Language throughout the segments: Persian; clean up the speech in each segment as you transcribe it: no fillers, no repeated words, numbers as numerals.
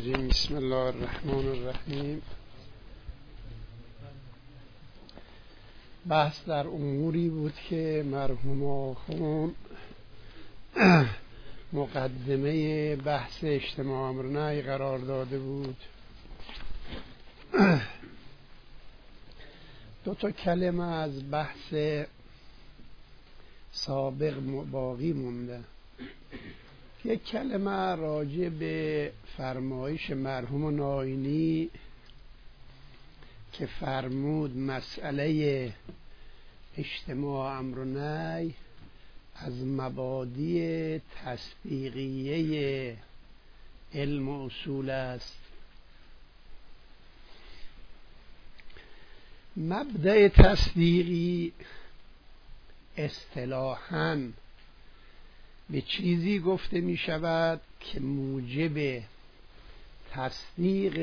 الرجیم. بسم الله الرحمن الرحیم. بحث در اموری بود که مرحوم آخوند مقدمه بحث اجتماع امر نهی قرار داده بود. دو تا کلمه از بحث سابق باقی مونده. یک کلمه راجع به فرمایش مرحوم ناینی که فرمود مسئله اجتماع امر و نهی از مبادی تصدیقیه علم و اصول است. مبدأ تصدیقی اصطلاحاً به چیزی گفته می شود که موجب تصدیق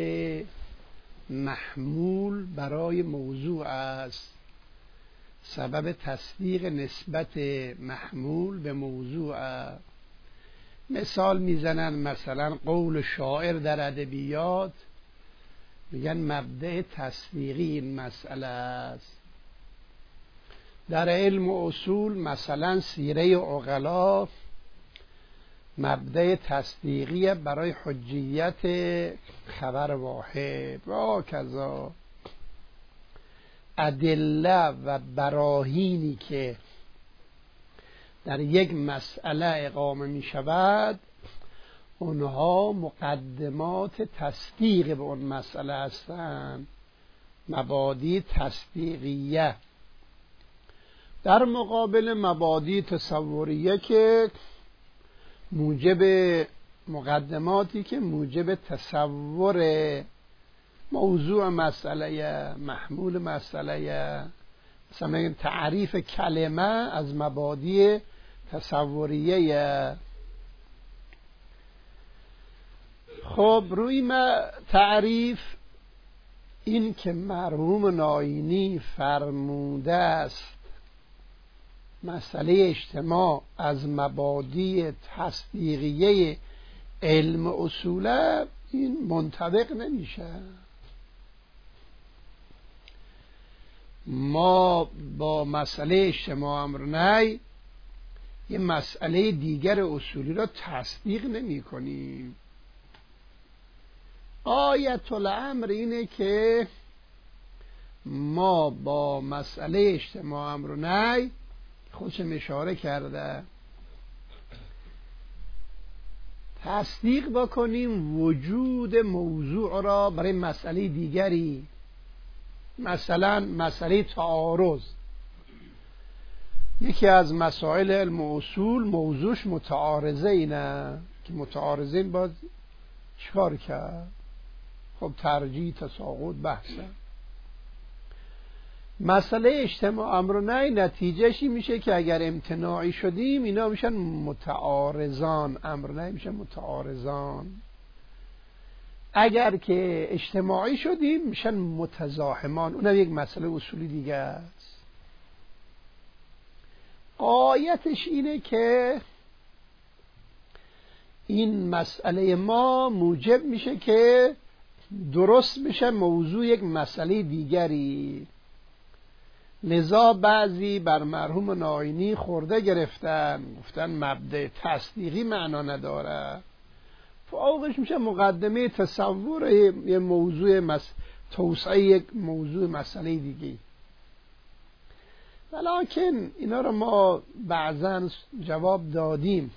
محمول برای موضوع است. سبب تصدیق نسبت محمول به موضوع است. مثال میزنن، مثلا قول شاعر در ادبیات میگن مبدأ تصدیقی این مسئله است. در علم و اصول مثلا سیره عقلا مبدأ تصدیقی برای حجیت خبر واحد و کذا. ادله و براهینی که در یک مسئله اقامه می شود اونها مقدمات تصدیق به اون مسئله هستند، مبادی تصدیقیه، در مقابل مبادی تصوریه که موجب مقدماتی که موجب تصور موضوع مسئله محمول مسئله. مثلا تعریف کلمه از مبادی تصوریه. خب روی تعریف این که مرحوم ناینی فرموده است مسئله اجتماع از مبادی تصدیقیه علم اصوله، این منطبق نمیشه. ما با مسئله اجتماع امر نهی یه مسئله دیگر اصولی را تصدیق نمی کنیم. آیت الامر اینه که ما با مسئله اجتماع امر نهی خودشم اشاره کرده تصدیق بکنیم وجود موضوع را برای مسئله دیگری. مثلا مسئله تعارض، یکی از مسائل علم و اصول موضوعش متعارضه اینه که متعارضین باز چیکار کرد؟ خب ترجیح تساقط بحثه. مسئله اجتماع امر و نهی نتیجهشی میشه که اگر امتناعی شدیم اینا میشن متعارضان، امر و نهی میشن متعارضان. اگر که اجتماعی شدیم میشن متزاحمان، اونم یک مسئله اصولی دیگه است. آیتش اینه که این مسئله ما موجب میشه که درست میشه موضوع یک مسئله دیگری. لذا بعضی بر مرحوم ناینی خورده گرفتن، گفتن مبدأ تصدیقی معنا نداره، فوقش میشه مقدمه تصور یه موضوع توسعه یک موضوع مسئله دیگه. ولیکن اینا رو ما بعضا جواب دادیم.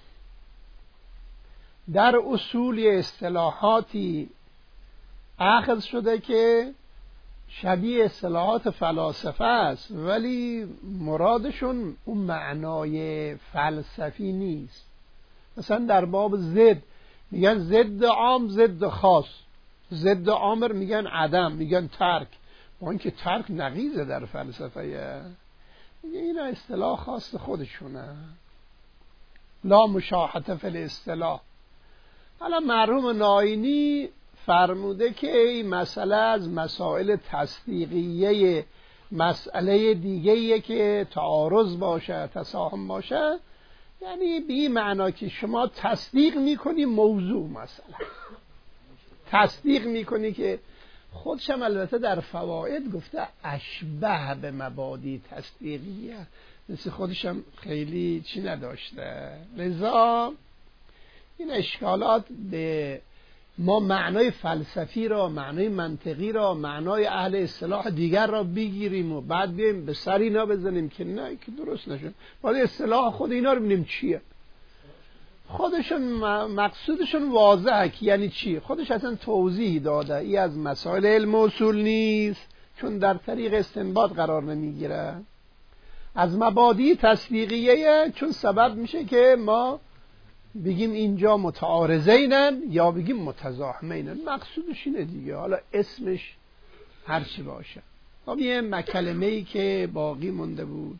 در اصول اصطلاحاتی اخذ شده که شبیه اصطلاحات فلاسفه است ولی مرادشون اون معنای فلسفی نیست. مثلا در باب ضد میگن ضد عام ضد خاص، ضد امر میگن عدم، میگن ترک، با اینکه ترک نقیضه در فلسفه. این اصطلاح خاص خودشونه، لا مشاحته فی الاصطلاح. حالا مرحوم ناینی فرموده که این مسئله از مسائل تصدیقیه مسئله دیگه‌ایه که تعارض باشه تساهم باشه، یعنی به این معنا که شما تصدیق میکنی موضوع مسئله تصدیق میکنی که خودشم البته در فواید گفته اشبه به مبادی تصدیقیه، مثل خودشم خیلی چی نداشته. لذا این اشکالات به ما معنای فلسفی را، معنای منطقی را، معنای اهل اصطلاح دیگر را بگیریم و بعد بیایم به سر اینا بزنیم که نه که درست نشد. باید اصطلاح خود اینا رو ببینیم چیه. خودشون مقصودشون واضحه که یعنی چی. خودش اصلا توضیح داده ای از مسائل علم اصول نیست، چون در طریق استنباط قرار نمیگیره. از مبادی تصدیقیه، چون سبب میشه که ما بگیم اینجا متعارضینن یا بگیم متزاحمینن. مقصودش اینه دیگه، حالا اسمش هرچی باشه. خب یه کلمه‌ای که باقی مونده بود،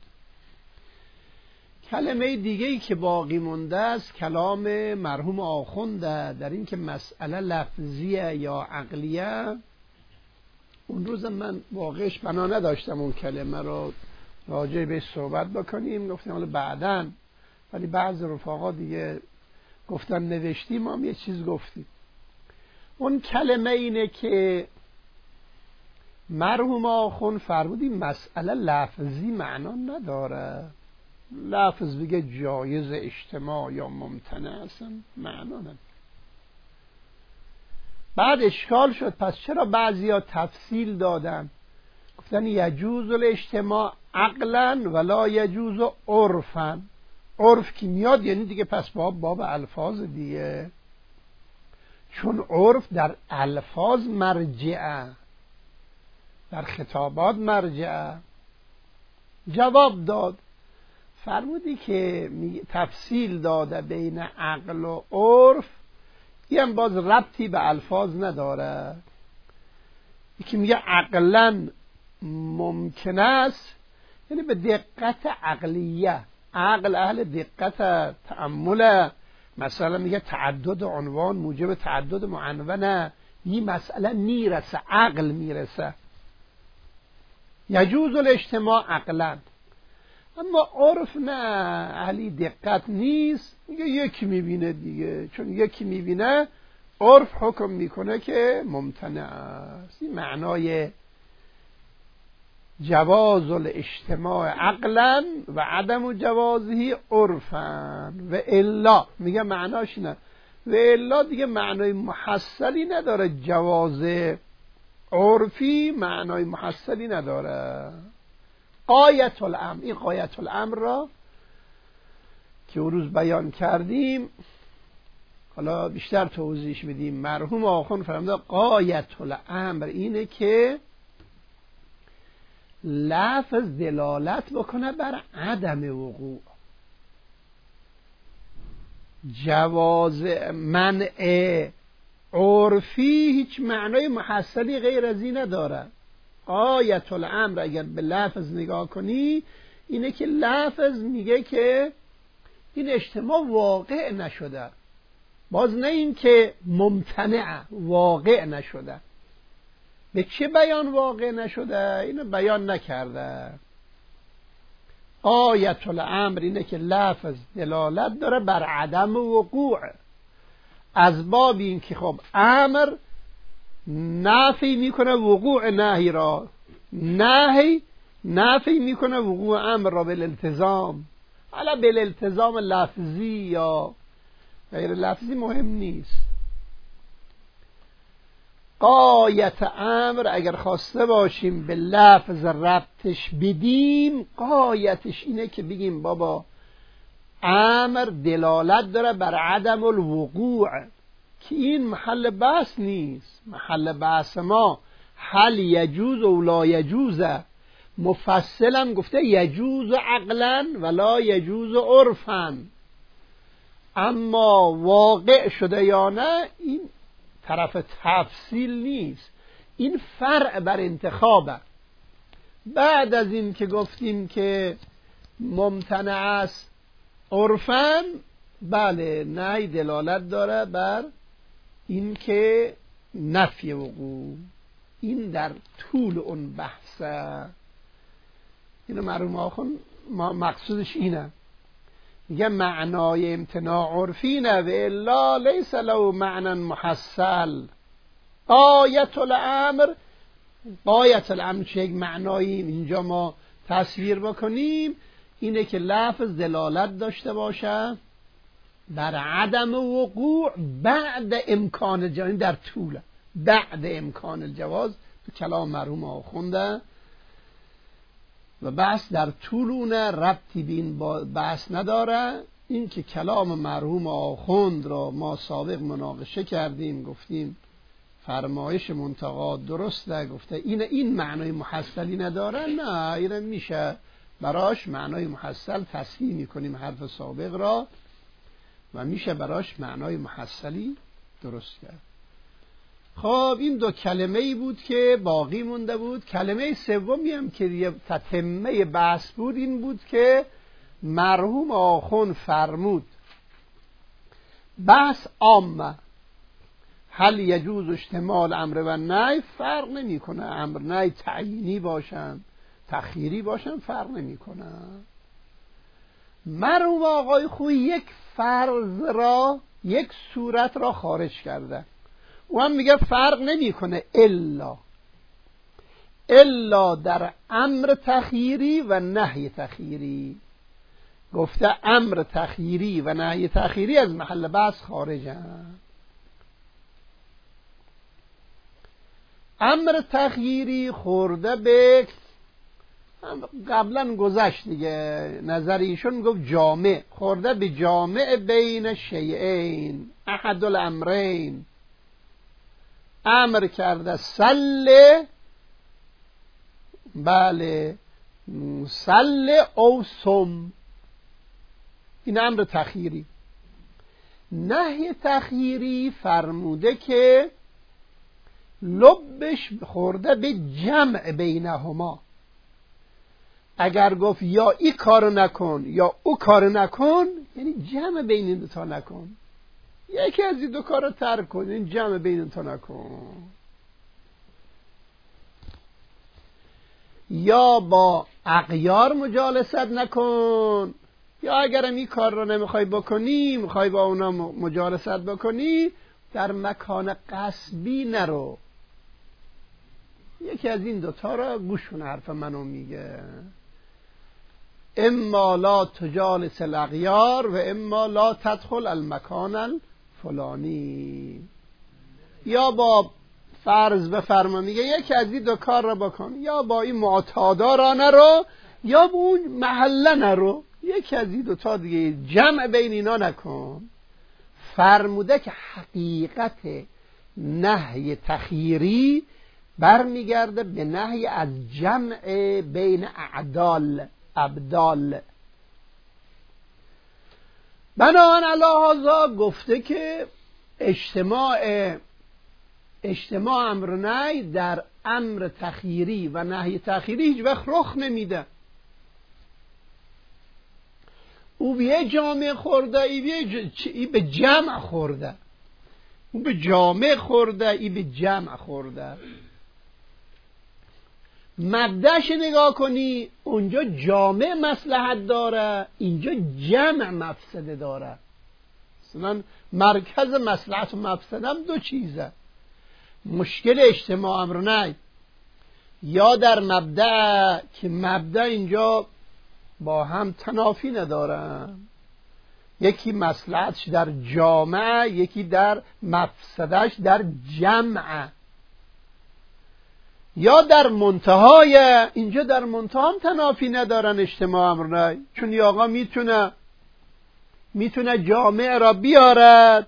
کلمه دیگه‌ای که باقی مونده است کلام مرحوم آخونده در این که مسئله لفظیه یا عقلیه. اون روز من واقعش بنا نداشتم اون کلمه رو راجع به صحبت بکنیم، گفتم حالا بعداً، ولی بعض رفقا دیگه گفتن نوشتیم، ما هم یه چیز گفتیم. اون کلمه اینه که مرحوم آخوند فرمودی مسئله لفظی معنا نداره. لفظ بگه جایز اجتماع یا ممتنع اصلا معنا نداره. بعد اشکال شد پس چرا بعضیا تفصیل دادن، گفتن یجوز الاجتماع عقلا ولا یجوز عرفا. عرف که میاد یعنی دیگه پس باب الفاظ دیگه، چون عرف در الفاظ مرجعه، در خطابات مرجعه. جواب داد فرمودی که تفصیل داده بین عقل و عرف، این هم باز ربطی به الفاظ نداره. یکی میگه عقلا ممکن است یعنی به دقت عقلیه، عقل اهل دقت تأمل. مثلا میگه تعدد عنوان موجب تعدد معنونه، این مسئله میرسه، عقل میرسه. یجوز الاجتماع عقلا. اما عرف نه، اهلی دقت نیست، میگه یکی میبینه دیگه، چون یکی میبینه عرف حکم میکنه که ممتنع است. این معنای جواز الاجتماع عقلا و عدم جوازه عرفا و الا. میگه معناش نه و الا دیگه معنای محصلی نداره. جواز عرفی معنای محصلی نداره. غایت الامر، این غایت الامر را که اون روز بیان کردیم حالا بیشتر توضیح بدیم. مرحوم آخوند فرموده غایت الامر اینه که لفظ دلالت بکنه بر عدم وقوع. جواز منع عرفی هیچ معنای محصلی غیر از این نداره. آیت الامر اگر به لفظ نگاه کنی اینه که لفظ میگه که این اجتماع واقع نشده، باز نه این که ممتنع، واقع نشده. به چه بیان واقع نشده؟ اینو بیان نکرده. آیت الامر اینه که لفظ دلالت داره بر عدم وقوع، از باب این که خب امر نفی میکنه وقوع نهی را، نهی نفی میکنه وقوع امر را بالالتزام. حالا بالالتزام لفظی یا غیر لفظی مهم نیست. غایت امر اگر خواسته باشیم به لفظ ربطش بدیم، غایتش اینه که بگیم بابا امر دلالت داره بر عدم الوقوع، که این محل بحث نیست. محل بحث ما هل یجوز و لا یجوز. مفصلا گفته یجوز عقلا ولا یجوز عرفا، اما واقع شده یا نه این طرف تفصیل نیست، این فرع بر انتخابه. بعد از این که گفتیم که ممتنع است عرفاً، بله نهی دلالت داره بر این که نفی وقوع، این در طول اون بحثه. اینو مرحوم آخوند مقصودش اینه، میگه معنای امتناع عرفی نه و الا لیس له معنی محصل. غایت الامر، غایت الامر چه یک معنایی اینجا ما تصویر بکنیم اینه که لفظ دلالت داشته باشه بر عدم وقوع بعد امکان الجواز، در طول بعد امکان الجواز. تو کلام مرحوم آخونده و بحث در طول اونه ربطی به این بحث نداره. این که کلام مرحوم آخوند را ما سابق مناقشه کردیم، گفتیم فرمایش منتقا درسته، گفته این معنای محصلی نداره، نه این میشه براش معنای محصل تصحیح میکنیم حرف سابق را و میشه براش معنای محصلی درست کرد. خب این دو کلمه ای بود که باقی مونده بود. کلمه سومی هم که یه تتمه بحث بود این بود که مرحوم آخوند فرمود بحث عامه، هل یجوز اجتماع امر و نهی، فرق نمیکنه امر نهی تعیینی باشن تخییری باشن، فرق نمیکنه. مرحوم آقای خویی یک فرض را، یک صورت را خارج کرده، او هم میگه فرق نمیکنه الا در امر تخییری و نهی تخییری. گفته امر تخییری و نهی تخییری از محل بحث خارجن. امر تخییری خورده به قبلا گذشت دیگه، نظر ایشون گفت جامع، خورده به جامع بین شیئین احد الامرین، امر کرده سل، بله سل او سم، این امر تخییری. نهی تخییری فرموده که لبش خورده به جمع بینهما، اگر گفت یا ای کارو نکن یا او کارو نکن یعنی جمع بین این دوتا نکن، یکی از این دو کارو ترک کن، این جمع بین این دوتا نکن. یا با اغیار مجالست نکن، یا اگرم این کار رو نمیخوای بکنی، میخوای با اونا مجالست بکنی، در مکان قصبی نرو. یکی از این دوتا را گوش کن حرف منو میگه، اما لا تجالس الاغیار و اما لا تدخل المکان الفلانی. یا با فرض بفرما، میگه یکی از این دو کار را بکن، یا با این معتادا را نرو یا با اون محله نرو، یکی از این دوتا دیگه، جمع بین اینا نکن. فرموده که حقیقت نهی تخییری برمیگرده به نهی از جمع بین ابدال. بنابراین علی‌هذا گفته که اجتماع امر و نهی در امر تخییری و نهی تخییری هیچ وقت رخ نمیده. او به جامع خورده، ای به جمع خورده، او به جامع خورده، ای به جمع خورده. مبدأش نگاه کنی، اونجا جامع مصلحت داره، اینجا جمع مفسده داره. مثلا مرکز مصلحت و مفسده هم دو چیزه. مشکل اجتماع امر نه یا در مبدأ که مبدأ اینجا با هم تنافی ندارن، یکی مصلحتش در جامع، یکی در مفسدش در جمع. یا در منتهای، اینجا در منتها هم تنافی ندارن اجتماع امر نه، چون این آقا میتونه جامع را بیارد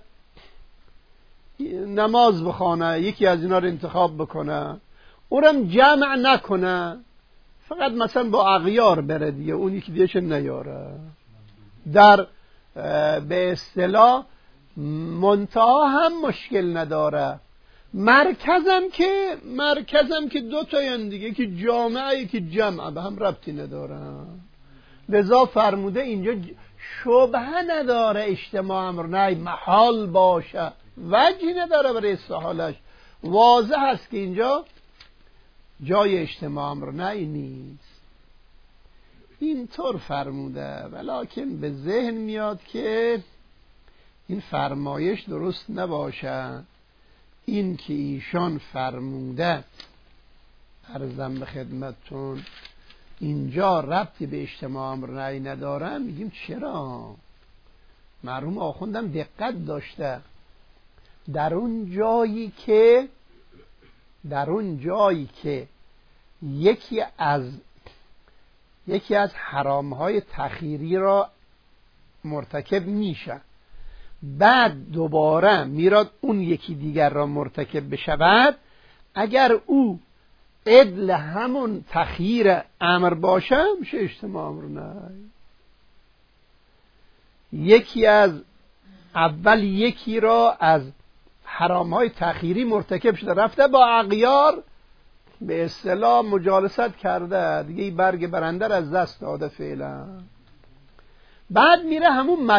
نماز بخونه، یکی از اینا رو انتخاب بکنه، اونم جمع نکنه، فقط مثلا با اغیار بره دیگه، اون یکی دیگهش نیاره. در به اصطلاح منتها هم مشکل نداره، مرکزم که دو تاین دیگه، که جامعه که جمع به هم ربطی نداره. لذا فرموده اینجا شبهه نداره اجتماع امر نه محال باشه، وجهی نداره برای استحالش، واضح است که اینجا جای اجتماع امر نه نیست. اینطور فرموده، ولیکن به ذهن میاد که این فرمایش درست نباشه، این که ایشان فرموده، عرضم به خدمتتون اینجا ربطی به اجتماع امر نهی ندارن، میگیم چرا؟ مرحوم آخوندم دقت داشته در اون جایی که یکی از حرامهای تخییری را مرتکب میشه، بعد دوباره میراد اون یکی دیگر را مرتکب بشود، اگر او عدل همون تخییر امر باشه میشه اجتماع امر نهی. یکی را از حرامهای تخییری مرتکب شده، رفته با اغیار به اصطلاح مجالست کرده، دیگه این برگ برنده از دست داده فعلا. بعد میره همون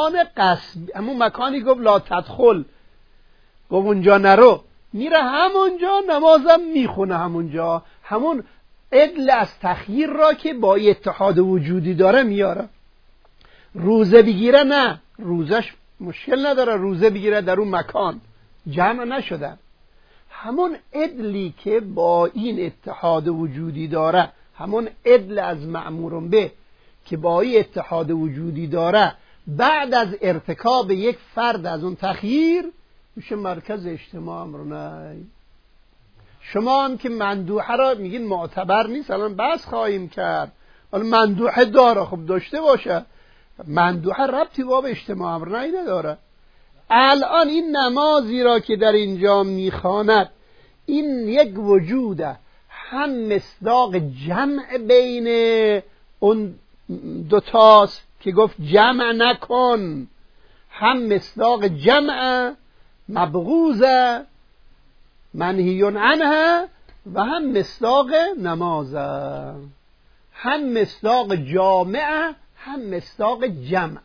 مکانی گفت لا تدخل، گفت اونجا نرو، میره همونجا نمازم میخونه، همون عدل از تخییر را که با اتحاد وجودی داره میاره. روزه بگیره، نه روزش مشکل نداره، روزه بگیره در اون مکان جمع نشده، همون عدلی که با این اتحاد وجودی داره، همون عدل از مأمور به که با این اتحاد وجودی داره، بعد از ارتکاب یک فرد از اون تخییر میشه مرکز اجتماع امر نهی. شما هم که مندوحه را میگین معتبر نیست، الان بحث خواهیم کرد، حالا مندوحه داره، خب داشته باشه، مندوحه ربطی با اجتماع امر نهی نداره. الان این نمازی را که در اینجا میخواند، این یک وجوده، هم مصداق جمع بین اون دوتاست که گفت جمع نکن، هم مصداق جمع مبغوزه منهی عنها، و هم مصداق نمازه، هم مصداق جامعه هم مصداق جمعه،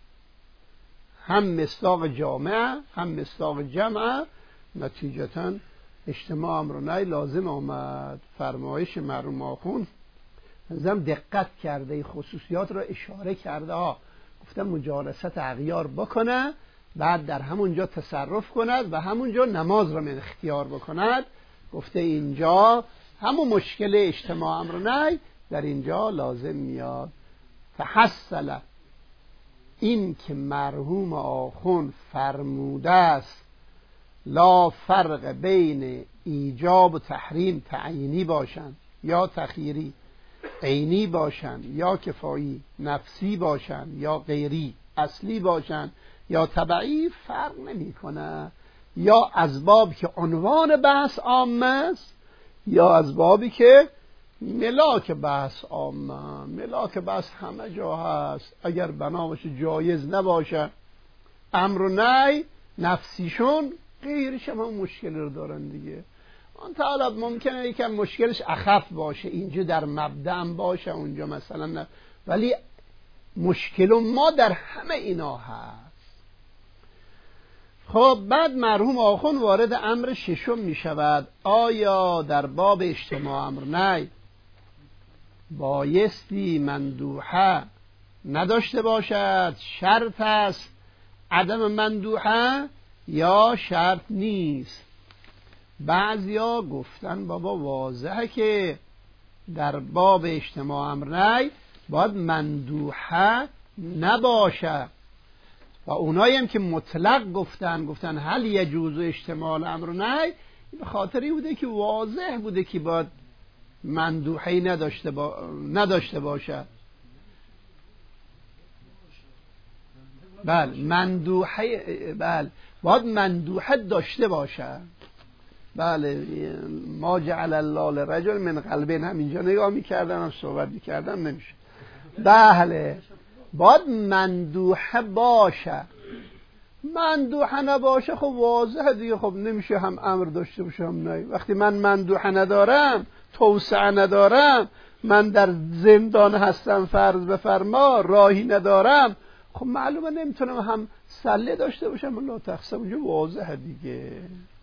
هم مصداق جامعه هم مصداق جمعه. نتیجتاً اجتماع امر نهی لازم آمد. فرمایش مرحوم آخوند نظرم دقت کرده، این خصوصیات را اشاره کرده ها، گفتم مجالست اغیار بکنه، بعد در همونجا تصرف کند و همونجا نماز را من اختیار بکند. گفته اینجا همون مشکل اجتماع امر نهی در اینجا لازم میاد. فحصل، این که مرحوم آخوند فرموده است لا فرق بین ایجاب و تحریم تعیینی باشند یا تخییری، عینی باشند یا کفایی، نفسی باشند یا غیری، اصلی باشند یا تبعی، فرق نمی کنه، یا از بابی که عنوان بحث عام است یا از بابی که ملاک بحث عامه. ملاک بحث همه جا هست، اگر بنا باشه جایز نباشه امر و نهی، نفسیشون غیرش هم مشکل رو دارن دیگه. آن تعالی ممکنه یکم مشکلش اخف باشه، اینجا در مبدأ باشه، اونجا مثلا نه، ولی مشکل ما در همه اینا هست. خب بعد مرحوم آخوند وارد امر ششم می شود. آیا در باب اجتماع امر نهی بایستی مندوحه نداشته باشد؟ شرط است عدم مندوحه یا شرط نیست؟ بعضیا گفتن بابا واضحه که در باب اجتماع امر نهی باید مندوحه نباشه، و اونایی هم که مطلق گفتن هل یجوز اجتماع امر نهی، به خاطری بوده که واضح بوده که باید مندوحه نداشته باشه. بله باید مندوحه داشته باشه. بله ما جعل الله لرجل من قلبین، همینجا نگاه میکردن هم صحبت میکردن نمیشه. بله باید مندوحه باشه، مندوحه نباشه خب واضحه دیگه، خب نمیشه هم امر داشته باشه هم نهی. وقتی من مندوحه ندارم، توسعه ندارم، من در زندان هستم فرض بفرما، راهی ندارم، خب معلومه نمیتونم هم سله داشته باشم الله تقسم، اونجا واضحه دیگه.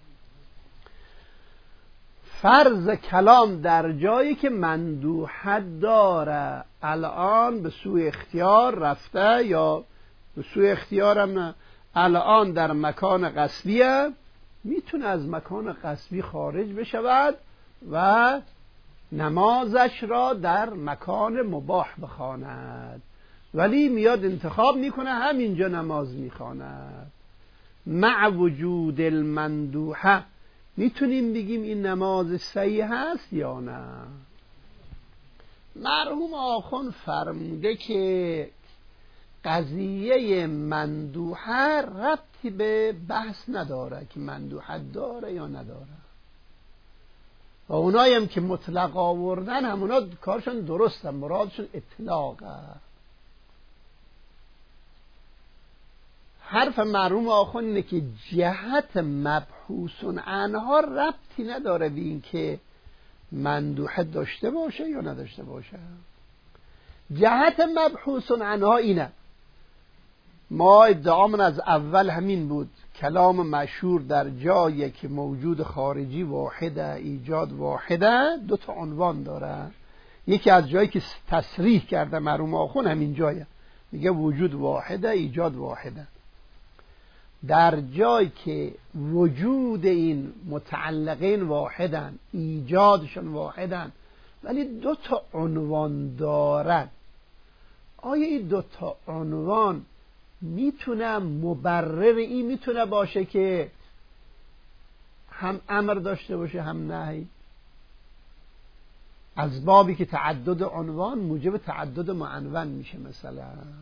فرض کلام در جایی که مندوحه داره، الان به سوی اختیار رفته یا به سوی اختیارم نه، الان در مکان قصدیه میتونه از مکان غصبی خارج بشود و نمازش را در مکان مباح بخواند، ولی میاد انتخاب میکنه همینجا نماز میخواند. مع وجود المندوحه میتونیم بگیم این نماز صحیح هست یا نه؟ مرحوم آخوند فرموده که قضیه مندوحه ربطی به بحث نداره که مندوحه داره یا نداره، و اونایی هم که مطلق آوردن همونا کارشون درسته، مرادشون اطلاقه. حرف مرحوم آخوند اینه که جهت مبحوث عنها ربطی نداره به این که مندوحه داشته باشه یا نداشته باشه. جهت مبحوث عنها اینه، ما ادعامون از اول همین بود، کلام مشهور در جایی که موجود خارجی واحده، ایجاد واحده، دو تا عنوان داره. یکی از جایی که تصریح کرده مرحوم آخوند همین جایه، میگه وجود واحده، ایجاد واحده. در جایی که وجود این متعلقین واحدن، ایجادشون واحدن، ولی دو تا عنوان دارن، آیا این دو تا عنوان میتونه مبرر این میتونه باشه که هم امر داشته باشه هم نهی؟ از بابی که تعدد عنوان موجب تعدد معنون میشه مثلا،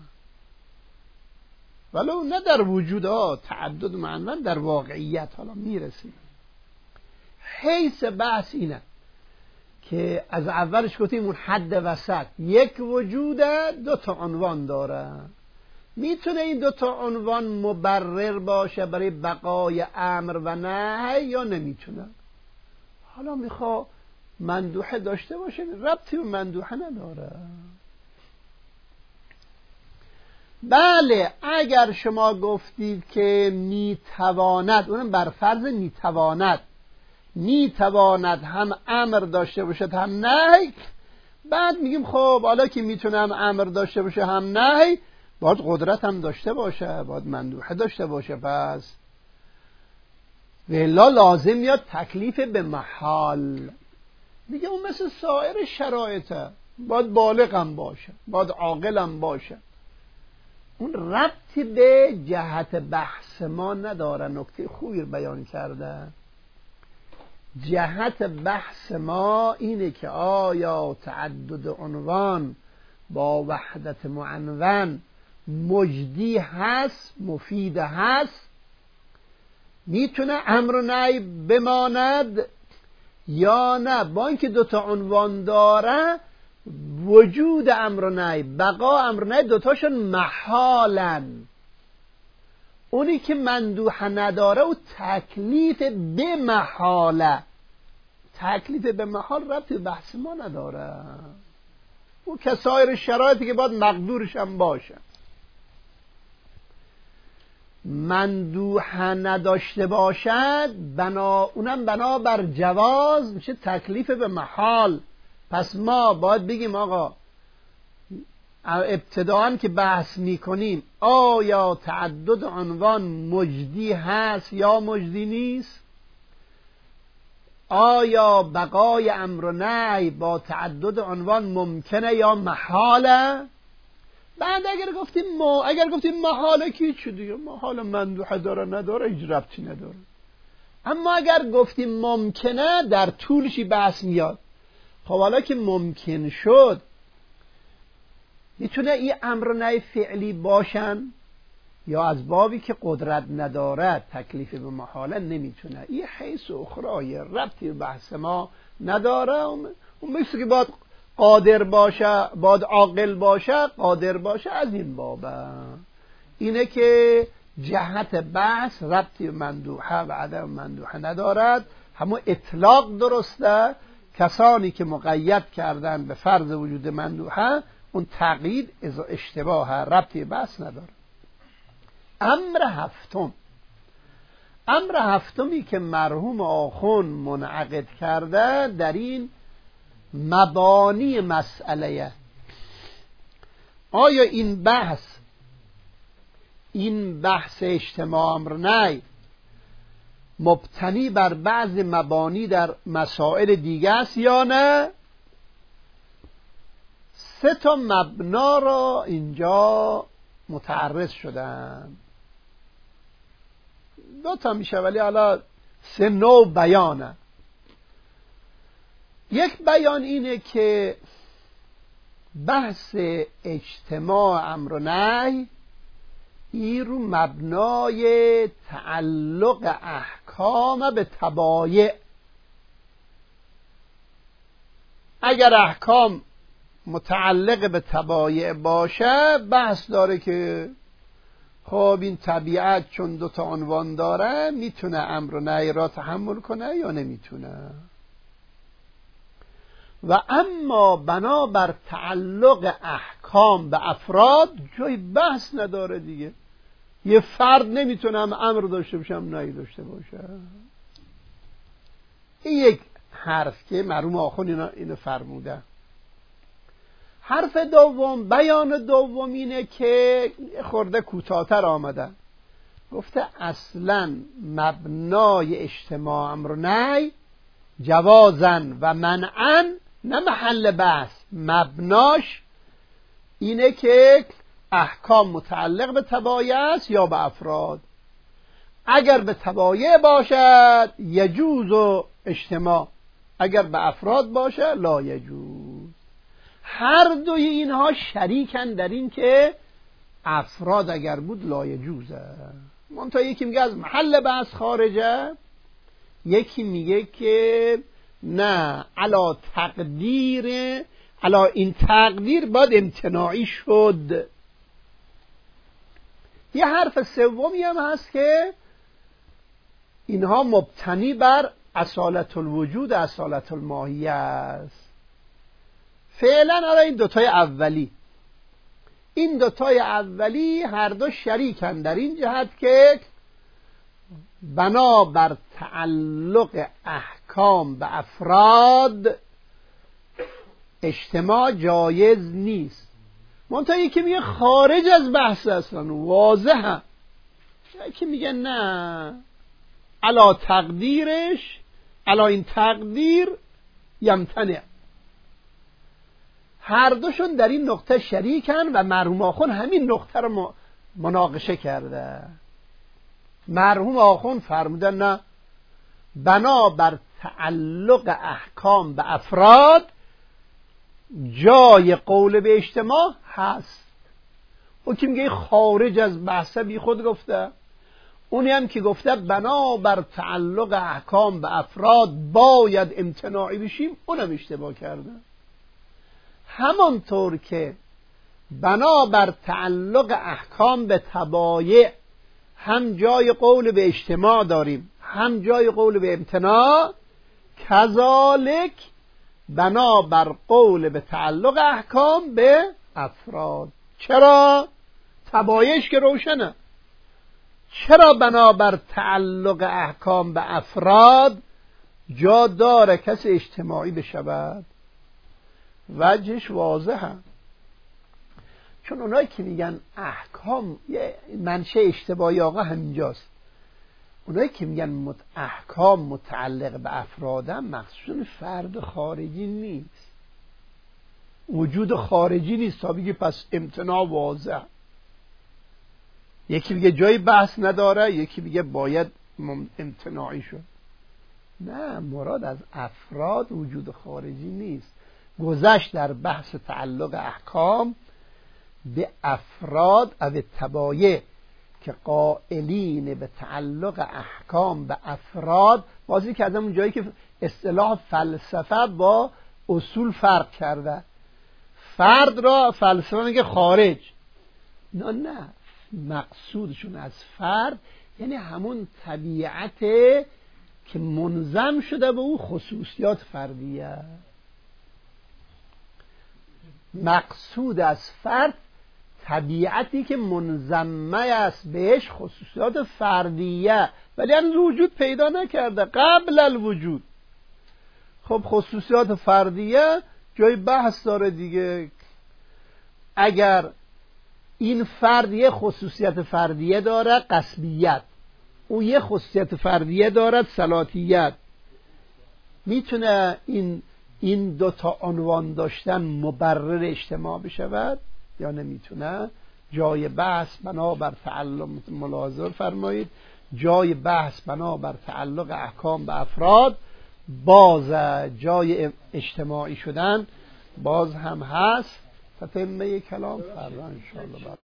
ولو نه در وجود تعدد معنون در واقعیت. حالا میرسیم. حیث بحث اینه که از اولش گفتیم اون حد وسط یک وجوده، دو تا عنوان داره. میتونه این دو تا عنوان مبرر باشه برای بقای امر و نهی یا نمیتونه؟ حالا میخوا مندوحه داشته باشه، ربطی به مندوحه نداره. بله اگر شما گفتید که میتواند، اونم بر فرض میتواند هم امر داشته باشد هم نهی، بعد میگیم خب حالا که میتونه هم امر داشته باشه هم نهی، باید قدرت هم داشته باشه، باید مندوحه داشته باشه. پس ولا لازم میاد تکلیف به محال. دیگه اون مثل سایر شرایطه، باید بالغ هم باشه، باید عاقل هم باشه. اون ربطی به جهت بحث ما نداره. نکته خوبی رو بیان کرده. جهت بحث ما اینه که آیا تعدد عنوان با وحدت معنون مجدی هست، مفید هست، میتونه امر و نهی بماند یا نه؟ با اینکه دوتا عنوان داره، وجود امر و نهی، بقا امر و نهی، دوتاشون محالن. اونی که مندوحه نداره و تکلیف به محاله، تکلیف به محال ربطی بحث ما نداره. او کسایر شرایطی که باید مقدورش هم باشه. مندوحه نداشته باشد اونم بنا بر جواز میشه تکلیف به محال. پس ما باید بگیم آقا ابتداً که بحث میکنیم آیا تعدد عنوان مجدی هست یا مجدی نیست؟ آیا بقای امر و نهی با تعدد عنوان ممکنه یا محاله؟ بعد اگر گفتیم محاله کی چه دیگه، محاله مندوحه داره نداره هیچ ربطی نداره. اما اگر گفتیم ممکنه، در طولشی بحث میاد. خب حالا که ممکن شد، میتونه این امر و نهی فعلی باشن یا از بابی که قدرت نداره تکلیف به محاله نمیتونه؟ این حیث اخرای ربطی به بحث ما نداره. اون مثل که باید قادر باشه، باید عاقل باشه، قادر باشه، از این بابه. اینه که جهت بحث ربطی به مندوحه و عدم مندوحه ندارد. همون اطلاق درسته. کسانی که مقید کردن به فرض وجود مندوحه، اون تقیید اشتباه، ربطی به بحث نداره. امر هفتمی که مرحوم آخوند منعقد کرده در این مبانی مسئله، آیا این بحث اجتماع امر نهی مبتنی بر بعض مبانی در مسائل دیگه است یا نه؟ 3 مبنا را اینجا متعرض شدن. 2 میشه ولی حالا 3 نوع بیانه. یک بیان اینه که بحث اجتماع امر و نهی این رو مبنای تعلق احکام به تبایع. اگر احکام متعلق به تبایع باشه بحث داره که خب این طبیعت چون 2 عنوان داره میتونه امر و نهی را تحمل کنه یا نمیتونه. و اما بنابر تعلق احکام به افراد جای بحث نداره دیگه. یه فرد نمیتونه هم امر داشته باشه هم نهی داشته باشه. این یک حرف که مرحوم آخوند اینو فرموده. حرف دوم، بیان دوم اینه که خورده کوتاه‌تر آمده. گفته اصلا مبنای اجتماع امر و نهی جوازن و منعن نه محل بحث. مبناش اینه که احکام متعلق به تبایع است یا به افراد. اگر به تبایع باشد یجوز و اجتماع، اگر به افراد باشه لا یجوز. هر دوی اینها شریکن در این که افراد اگر بود لا یجوزه. منتها یکی میگه از محل بحث خارجه، یکی میگه که نه علا تقدیر، علا این تقدیر باید امتناعی شد. یه حرف سومی هم هست که اینها مبتنی بر اصالت الوجود اصالت الماهیه است. فعلا حالا این 2 اولی، این 2 اولی هر دو شریکن در این جهت که بنا بر تعلق احکام به افراد اجتماع جایز نیست. منتها یکی میگه خارج از بحث اصلا واضحه، یکی میگه نه علا تقدیرش، علا این تقدیر یمتنع. هر دوشون در این نقطه شریکن و مرحوم آخوند همین نقطه رو مناقشه کرده. مرحوم آخوند فرمودن نه، بنا بر تعلق احکام به افراد جای قول به اجتماع هست. او که میگه خارج از بحثه بی خود گفته. اونی هم که گفته بنا بر تعلق احکام به افراد باید امتناعی بشیم اونم اشتباه کرده. همانطور که بنا بر تعلق احکام به تبایع هم جای قول به اجتماع داریم هم جای قول به امتناع، کذالک بنا بر قول به تعلق احکام به افراد. چرا؟ تبایعش که روشنه. چرا بنا بر تعلق احکام به افراد جا داره کسی اجتماعی بشود؟ وجهش واضحه. چون اونایی که میگن احکام منشه اشتباهی آقا همینجاست. اونایی که میگن احکام متعلق به افرادم مقصودشون فرد خارجی نیست، وجود خارجی نیست تا بگی پس امتناع واضح. یکی میگه جای بحث نداره، یکی میگه باید امتناعی شد. نه، مراد از افراد وجود خارجی نیست. گذشت در بحث تعلق احکام به افراد او تبایع که قائلین به تعلق احکام به افراد بازی کردم اون جایی که اصطلاح فلسفه با اصول فرق کرده. فرد را فلسفه میگه خارج. نه مقصودشون از فرد یعنی همون طبیعت که منظم شده به اون خصوصیات فردیه. مقصود از فرد طبیعتی که منظمه است بهش خصوصیات فردیه، ولی هنوز وجود پیدا نکرده قبل الوجود. خب خصوصیات فردیه جای بحث داره دیگه. اگر این فرد یه خصوصیت فردیه داره، قصبیت، او یه خصوصیت فردیه دارد، صلاتیت. میتونه این دو تا عنوان داشتن مبرر اجتماع بشود یا نمیتونه؟ جای بحث بنابر تعلق، ملاحظه فرمایید، جای بحث بنابر تعلق احکام به افراد باز، جای اجتماعی شدن باز هم هست. تتمه کلام فردا انشاءالله.